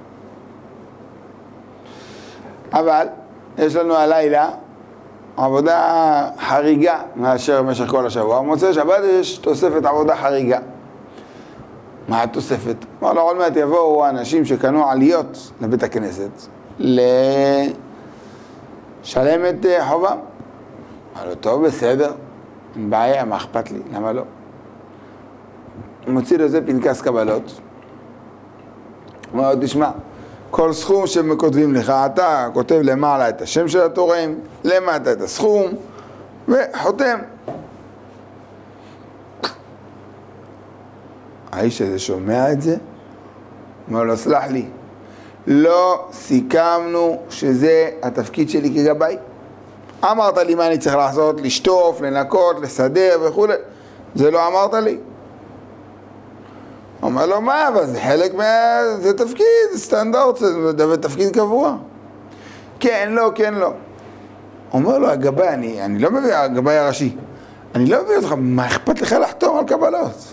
אבל יש לנו הלילה עבודה חריגה מאשר במשך כל השבוע. במוצאי שבת יש תוספת עבודה חריגה. מה התוספת? אמר לו, עוד מעט יבואו אנשים שקנו עליות לבית הכנסת לשלם את חובם. אמר לו, טוב, בסדר, אין בעיה, מה אכפת לי? למה לא? הוא מוציא לזה פנקס קבלות. הוא אומר לו, תשמע, כל סכום שכותבים לך, אתה כותב למעלה את השם של התורם, למטה את הסכום, וחותם. האיש הזה שומע את זה, אומר לו, סלח לי, לא סיכמנו שזה התפקיד שלי כגבאי. אמרת לי מה אני צריך לעשות, לשטוף, לנקות, לסדר וכו'. זה לא אמרת לי. אומר לו, מה, אבל זה חלק זה תפקיד, זה סטנדרט, זה תפקיד קבוע. כן, לא, כן, לא. אומר לו, הגבאי, אני לא מביא, הגבאי הראשי, אני לא מביא אותך, מה אכפת לך לחתום על קבלות?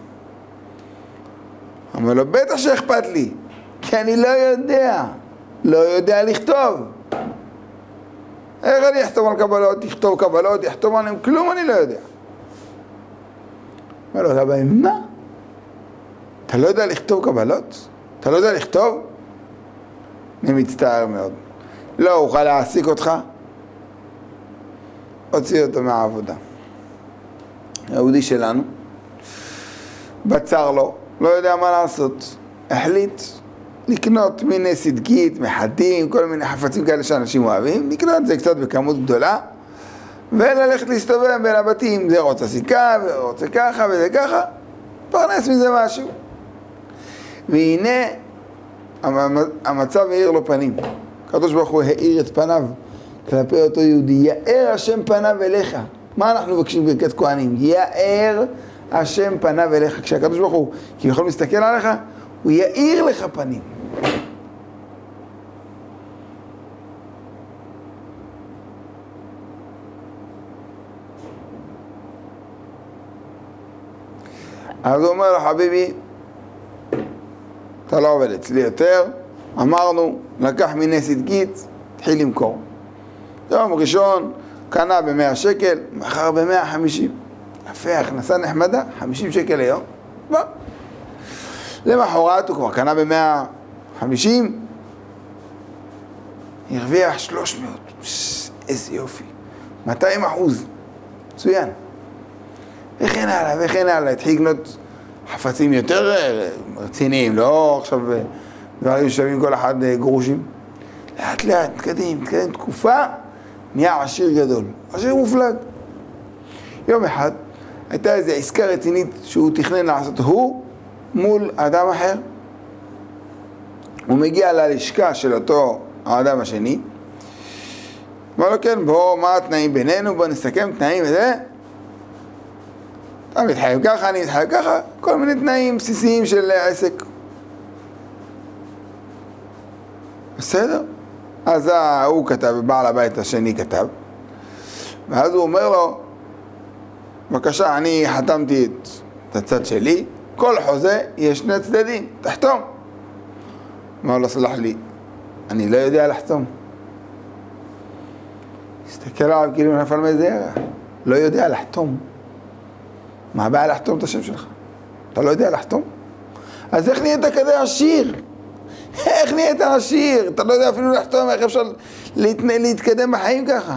אומר לו, בטח שאכפת לי, כי אני לא יודע לכתוב. איך אני אחתום על קבלות, תכתוב קבלות, יחתום עליהם, כלום אני לא יודע. אומר לו, הגבאי, מה? אתה לא יודע לכתוב קבלות? אתה לא יודע לכתוב? אני מצטער מאוד. לא אוכל להעסיק אותך? הוציא אותו מהעבודה. היהודי שלנו, בצר לו, לא יודע מה לעשות. החליט לקנות מיני סדקית, מחדים, כל מיני חפצים כאלה שאנשים אוהבים, לקנות זה קצת בכמות גדולה, וללכת להסתובב בין הבתים. זה רוצה סיכה, ורוצה ככה, וזה ככה, פרנס מזה משהו. והנה המצב האיר לו פנים. הקדוש ברוך הוא האיר את פניו כלפי אותו יהודי. יאר השם פניו אליך. מה אנחנו מבקשים ברכת כהנים? יאר השם פניו אליך. כשהקדוש ברוך הוא כביכול מסתכל עליך, הוא יאיר לך פנים. אז הוא אומר לו, חביבי, אתה לא עובד אצלי יותר, אמרנו, לקח מיני סדקית, התחיל למכור. יום ראשון, קנה ב100 שקל, מחר ב150. יפה, הכנסה נחמדה, 50 שקל ליום. בוא. למחרת הוא כבר קנה ב150, הרוויח 300. איזה יופי. 200%. מצוין. וכן הלאה, וכן הלאה. התחיל לקנות חפצים יותר רציניים, לא עכשיו דברים שווים כל אחד גרושים. לאט לאט, מתקדם תקופה, נהיה עשיר גדול, עשיר מופלג. יום אחד הייתה איזו עסקה רצינית שהוא תכנן לעשות הוא מול אדם אחר. הוא מגיע ללשכה של אותו האדם השני, אמר לו, כן, בוא, מה התנאים בינינו, בוא נסכם תנאים וזה. אתה מתחייב ככה, אני מתחייב ככה, כל מיני תנאים בסיסיים של עסק. בסדר? אז הוא כתב, בעל הבית השני כתב, ואז הוא אומר לו, בבקשה, אני חתמתי את הצד שלי, כל חוזה יש שני צדדים, תחתום. אמר לו, סלח לי, אני לא יודע לחתום. הסתכל עליו כאילו נפל מזרע, לא יודע לחתום. מה הבעיה לחתום את השם שלך? אתה לא יודע לחתום? אז איך נהיית כזה עשיר? איך נהיית עשיר? אתה לא יודע אפילו לחתום, איך אפשר להתקדם בחיים ככה?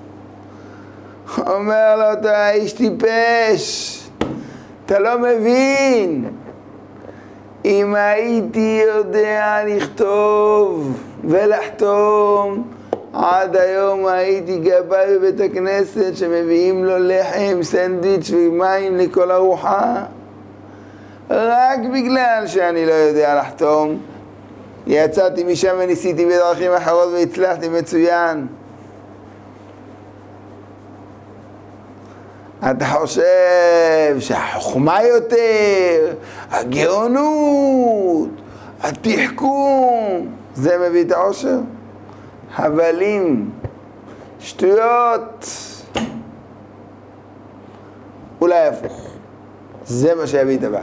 אומר לו, אתה איש טיפש, אתה לא מבין. אם הייתי יודע לכתוב ולחתום, עד היום הייתי גבאי בבית הכנסת שמביאים לו לחם, סנדוויץ' ומים לכל ארוחה. רק בגלל שאני לא יודע לחתום, יצאתי משם וניסיתי בדרכים אחרות והצלחתי מצוין. אתה חושב שהחוכמה יותר, הגאונות, התחכום, זה מביא את העושר? הבלים, שטויות. אולי הפוך. זה מה שיביא את הבעיה.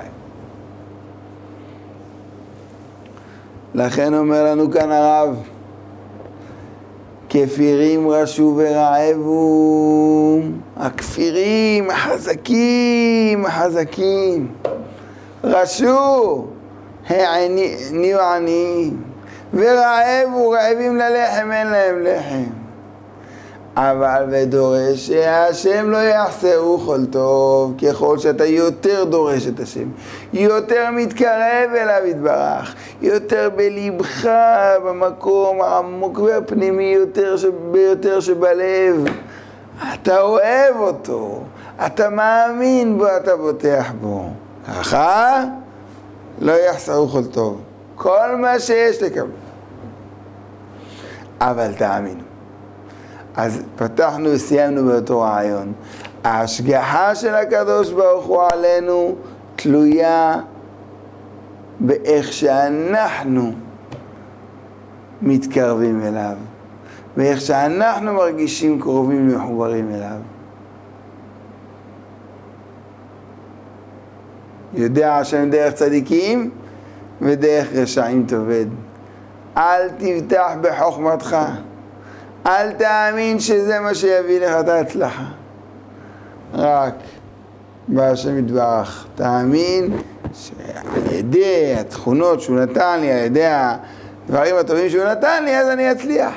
לכן אומר לנו כאן הרב, כפירים רשו ורעבו, הכפירים החזקים, רשו, נהיו עניים, ורעבו, רעבים ללחם, אין להם לחם. אבל ודורש שהשם לא יחסרו כל טוב, ככל שאתה יותר דורש את השם, יותר מתקרב אליו יתברך, יותר בלבך, במקום העמוק והפנימי ביותר שבלב, אתה אוהב אותו, אתה מאמין בו, אתה בוטח בו, ככה לא יחסרו כל טוב, כל מה שיש לקבל. אבל תאמינו. אז פתחנו וסיימנו באותו רעיון. ההשגחה של הקדוש ברוך הוא עלינו תלויה באיך שאנחנו מתקרבים אליו, באיך שאנחנו מרגישים קרובים ומחוברים אליו. יודע השם דרך צדיקים ודרך רשעים תאבד. אל תבטח בחוכמתך, אל תאמין שזה מה שיביא לך את ההצלחה. רק בהשם יתברך תאמין שעל ידי התכונות שהוא נתן לי, על ידי הדברים הטובים שהוא נתן לי, אז אני אצליח.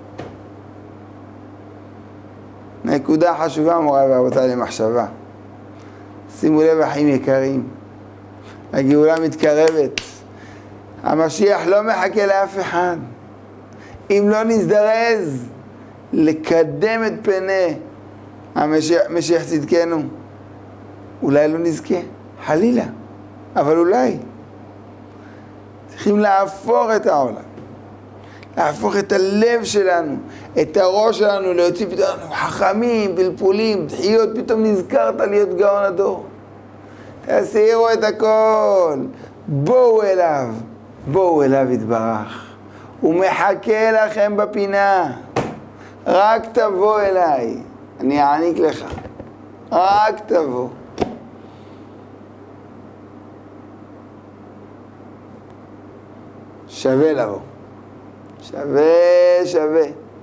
נקודה חשובה מוריי ורבותיי למחשבה. שימו לב אחים יקרים, הגאולה מתקרבת, המשיח לא מחכה לאף אחד. אם לא נזדרז לקדם את פני המשיח צדקנו, אולי לא נזכה, חלילה, אבל אולי. צריכים להפוך את העולם, להפוך את הלב שלנו, את הראש שלנו, להוציא פתאום חכמים, פלפולים, דחיות, פתאום נזכרת להיות גאון הדור. תסירו את הכל, בואו אליו יתברך. הוא מחכה לכם בפינה, רק תבוא אליי, אני אעניק לך, רק תבוא. שווה לבוא, שווה.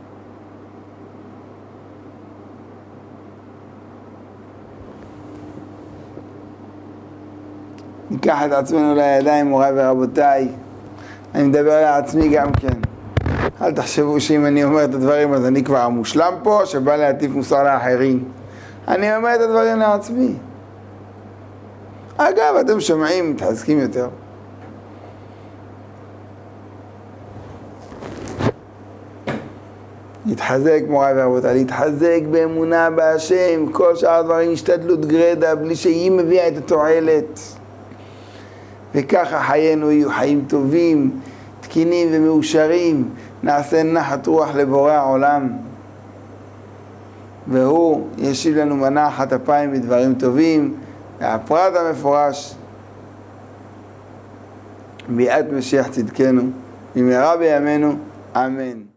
ניקח את עצמנו לידיים, מוריי ורבותיי. אני מדבר לעצמי גם כן. אל תחשבו שאם אני אומר את הדברים אז אני כבר המושלם פה שבא להטיף מוסר לאחרים. אני אומר את הדברים לעצמי. אגב, אתם שומעים, מתחזקים יותר. להתחזק מוריי ורבותיי, להתחזק באמונה בהשם, כל שאר הדברים השתדלות גרדה, בלי שהיא מביאה את התועלת. וככה חיינו יהיו חיים טובים, תקינים ומאושרים, נעשה נחת רוח לבורא העולם, והוא ישיב לנו מנה אחת אפיים בדברים טובים, והפרט המפורש ביאת משיח צדקנו, במהרה בימינו, אמן.